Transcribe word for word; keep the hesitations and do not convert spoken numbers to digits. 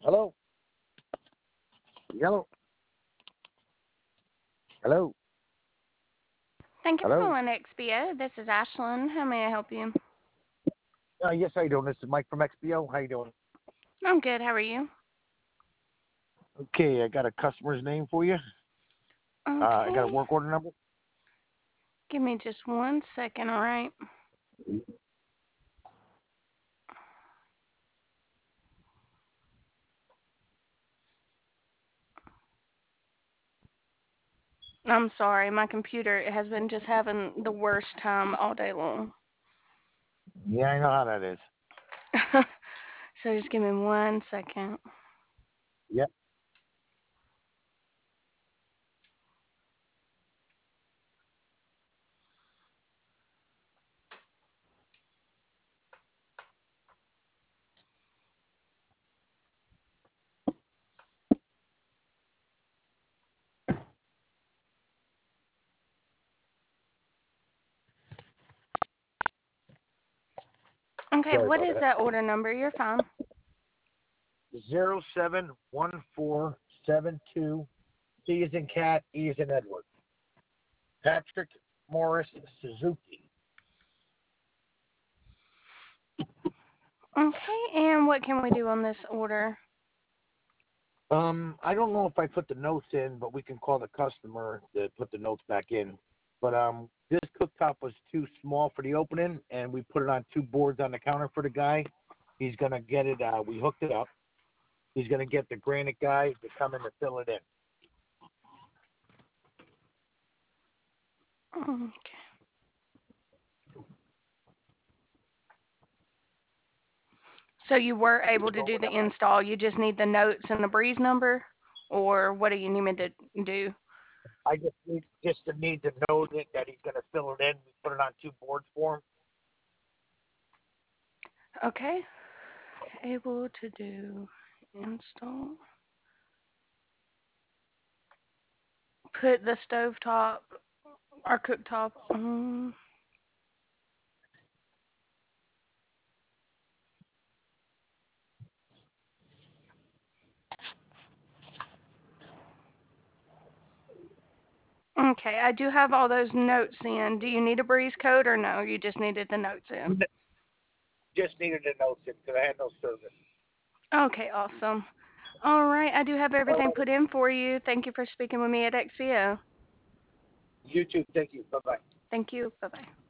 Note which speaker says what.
Speaker 1: Hello? Hello? Hello?
Speaker 2: Thank you for
Speaker 1: Hello?
Speaker 2: calling X B O. This is Ashlyn. How may I help you?
Speaker 1: Uh, yes, how you doing? This is Mike from X B O. How you doing?
Speaker 2: I'm good. How are you?
Speaker 1: Okay, I got a customer's name for you. Uh, I got a
Speaker 2: Okay.
Speaker 1: work order number.
Speaker 2: Give me just one second, all right? I'm sorry. My computer has been just having the worst time all day long.
Speaker 1: Yeah, I know how that is.
Speaker 2: So just give me one second.
Speaker 1: Yep.
Speaker 2: Okay,
Speaker 1: Sorry
Speaker 2: what
Speaker 1: about
Speaker 2: is
Speaker 1: that.
Speaker 2: that order number? You're fine.
Speaker 1: Zero seven one four seven two. C is in cat, E is in Edward. Patrick Morris Suzuki.
Speaker 2: Okay, and what can we do on this order?
Speaker 1: Um, I don't know if I put the notes in, but we can call the customer to put the notes back in. But um, this cooktop was too small for the opening, and we put it on two boards on the counter for the guy. He's gonna get it. Uh, we hooked it up. He's gonna get the granite guy to come in to fill it in.
Speaker 2: Okay. So you were able to do the install. You just need the notes and the breeze number, or what do you need me to do?
Speaker 1: I just need just to need to know that, that he's gonna fill it in. We put it on two boards for him.
Speaker 2: Okay. Able to do install. Put the stovetop or cooktop on. Okay, I do have all those notes in. Do you need a breeze code or no? You just needed the notes in.
Speaker 1: Just needed to know because I had no service.
Speaker 2: Okay, awesome. All right, I do have
Speaker 1: All
Speaker 2: everything
Speaker 1: right.
Speaker 2: put in for you. Thank you for speaking with me at X C O.
Speaker 1: You too. Thank you. Bye bye.
Speaker 2: Thank you. Bye bye.